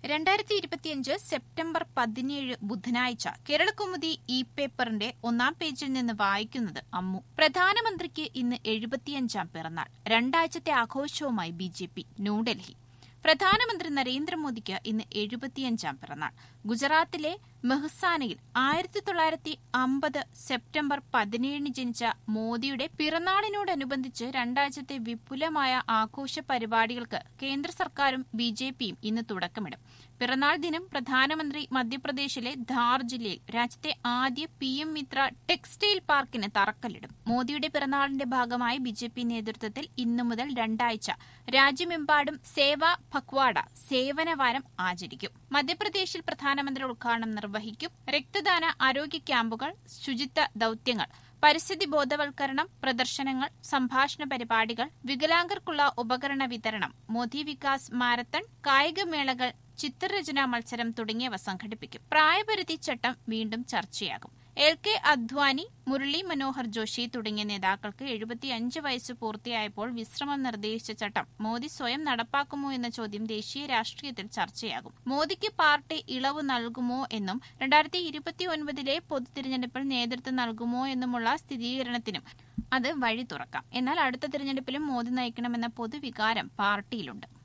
2025 September 17 ബുധനാഴ്ച കേരളകൗമുദി പേപ്പറിന്റെ ഒന്നാം പേജിൽ നിന്ന് വായിക്കുന്നത് അമ്മു. പ്രധാനമന്ത്രിക്ക് ഇന്ന് 75ാം പിറന്നാൾ. രണ്ടാഴ്ചത്തെ ആഘോഷവുമായി BJP. ന്യൂഡൽഹി. പ്രധാനമന്ത്രി നരേന്ദ്രമോദിക്ക് ഇന്ന് 75ാം പിറന്നാൾ. ഗുജറാത്തിലെ മെഹ്സാനയിൽ 1950 സെപ്റ്റംബർ 17 ജനിച്ച മോദിയുടെ പിറന്നാളിനോടനുബന്ധിച്ച് രണ്ടാഴ്ചത്തെ വിപുലമായ ആഘോഷ പരിപാടികൾക്ക് കേന്ദ്ര സർക്കാരും BJPയും ഇന്ന് തുടക്കമിടും. പിറന്നാൾ ദിനം പ്രധാനമന്ത്രി മധ്യപ്രദേശിലെ ധാർ ജില്ലയിൽ രാജ്യത്തെ ആദ്യ PM മിത്ര ടെക്സ്റ്റൈൽ പാർക്കിന് തറക്കല്ലിടും. മോദിയുടെ പിറന്നാളിന്റെ ഭാഗമായി BJP നേതൃത്വത്തിൽ ഇന്നു മുതൽ രണ്ടാഴ്ച രാജ്യമെമ്പാടും സേവാ പഖ്വാഡ സേവനവാരം ആചരിക്കും. മധ്യപ്രദേശിൽ പ്രധാനമന്ത്രി ഉദ്ഘാടനം നിർവഹിക്കും. രക്തദാന, ആരോഗ്യ ക്യാമ്പുകൾ, ശുചിത്വ ദൌത്യങ്ങൾ, പരിസ്ഥിതി ബോധവൽക്കരണം, പ്രദർശനങ്ങൾ, സംഭാഷണ പരിപാടികൾ, വികലാംഗർക്കുള്ള ഉപകരണ വിതരണം, മോദി വികാസ് മാരത്തൺ, കായികമേളകൾ, ചിത്രരചനാ മത്സരം തുടങ്ങിയവ സംഘടിപ്പിക്കും. പ്രായപരിധി ചട്ടം വീണ്ടും ചർച്ചയാകും. LK അദ്വാനി, മുരളി മനോഹർ ജോഷി തുടങ്ങിയ നേതാക്കൾക്ക് 75 വയസ്സ് പൂർത്തിയായപ്പോൾ വിശ്രമം നിർദ്ദേശിച്ച ചട്ടം മോദി സ്വയം നടപ്പാക്കുമോ എന്ന ചോദ്യം ദേശീയ രാഷ്ട്രീയത്തിൽ ചർച്ചയാകും. മോദിക്ക് പാർട്ടി ഇളവ് നൽകുമോ എന്നും 2029 പൊതുതിരഞ്ഞെടുപ്പിൽ നേതൃത്വം നൽകുമോ എന്നുമുള്ള സ്ഥിരീകരണത്തിനും അത് വഴി തുറക്കാം. എന്നാൽ അടുത്ത തിരഞ്ഞെടുപ്പിലും മോദി നയിക്കണമെന്ന പൊതുവികാരം പാർട്ടിയിലുണ്ട്.